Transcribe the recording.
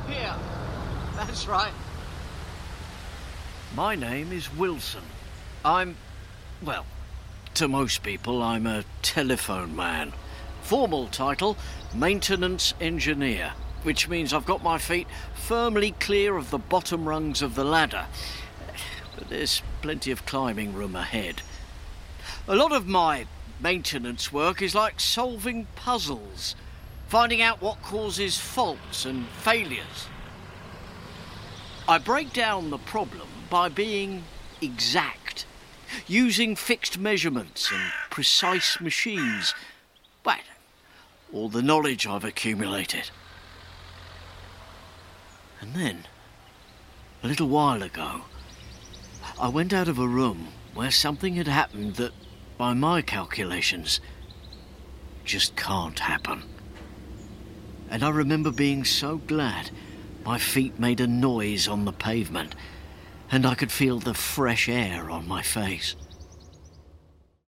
Here. That's right. My name is Wilson. Well, to most people, I'm a telephone man. Formal title, maintenance engineer, which means I've got my feet firmly clear of the bottom rungs of the ladder. But there's plenty of climbing room ahead. A lot of my maintenance work is like solving puzzles, finding out what causes faults and failures. I break down the problem by being exact, using fixed measurements and precise machines. Well, all the knowledge I've accumulated. And then, a little while ago, I went out of a room where something had happened that, by my calculations, just can't happen. And I remember being so glad my feet made a noise on the pavement and I could feel the fresh air on my face.